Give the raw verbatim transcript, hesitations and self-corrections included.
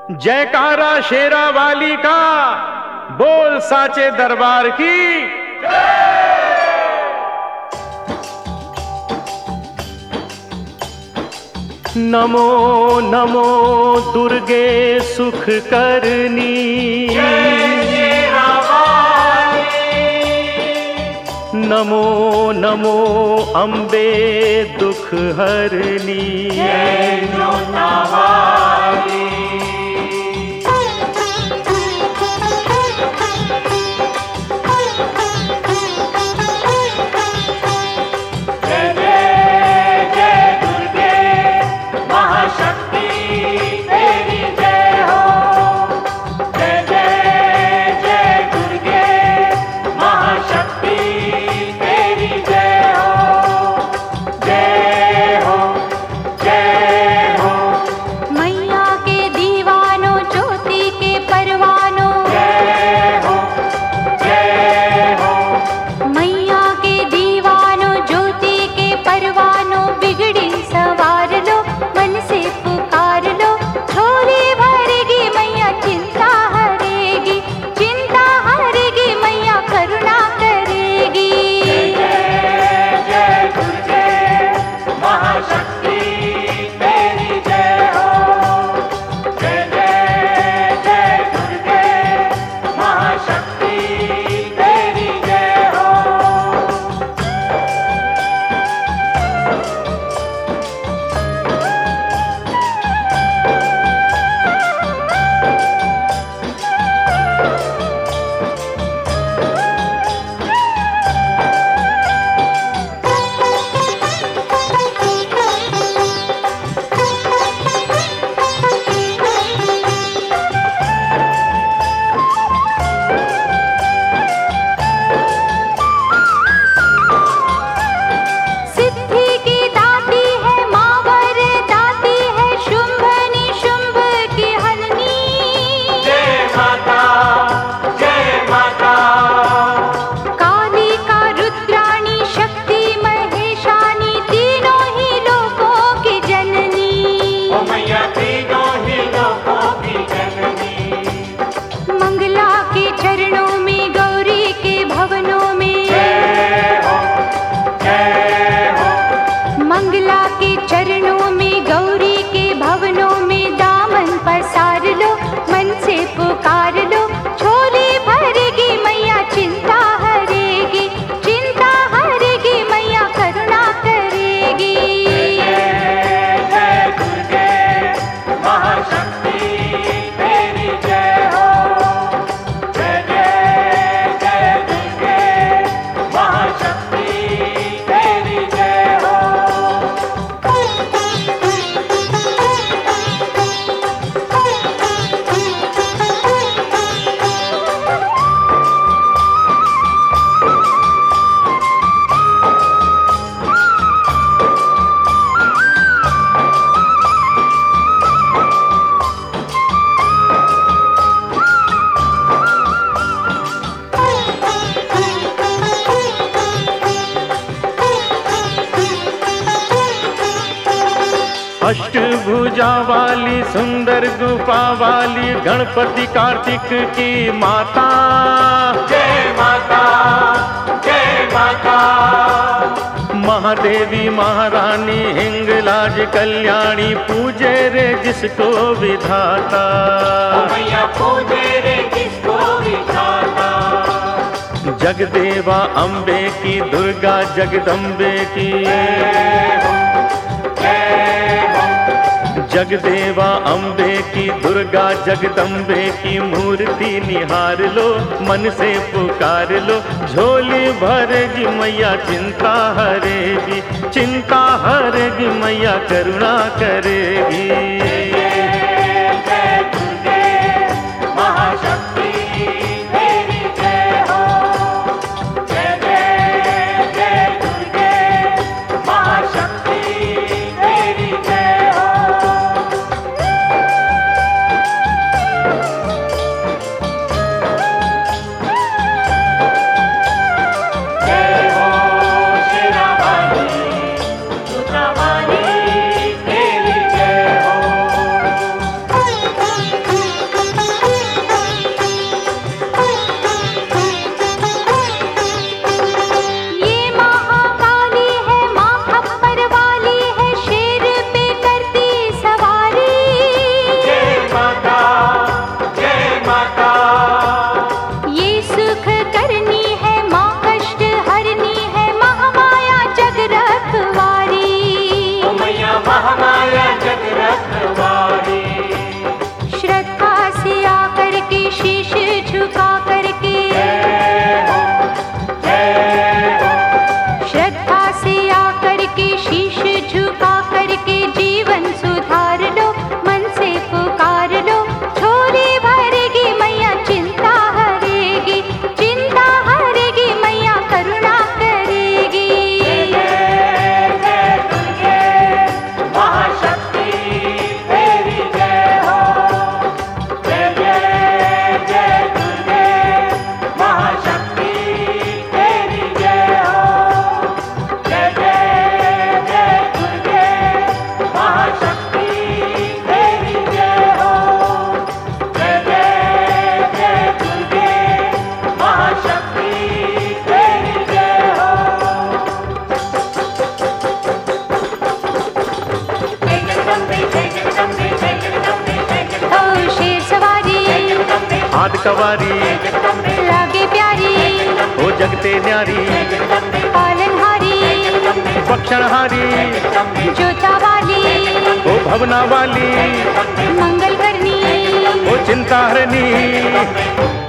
जयकारा शेरा वाली का, बोल साचे दरबार की। नमो नमो दुर्गे सुख करनी, नमो नमो अम्बे दुख हरनी। अष्टभुजा वाली सुंदर गुफा वाली गणपति कार्तिक की माता, जय माता जय माता। महादेवी महारानी हिंगलाज कल्याणी पूजे रे जिसको विधाता, मैया पूजे रे जिसको विधाता। जगदेवा अम्बे की दुर्गा जगदम्बे की, जगदेवा अम्बे की दुर्गा जगदम्बे की मूर्ति निहार लो, मन से पुकार लो। झोली भरेगी मैया चिंता हरेगी, चिंता हरेगी मैया करुणा करेगी। शेरा वाली, दुर्गा वाली, तेरी जय हो। जगदम्बे जय जगदम्बे जय जगदम्बे जय जगदम्बे ओ शेर सवारी जगदम्बे हाथ कवारी जगदम्बे लागे प्यारी हो जगते न्यारी जगदम्बे पालनहारी बक्षणहारी जोता वाली हो भवना वाली मंगल करनी हो चिंता हरनी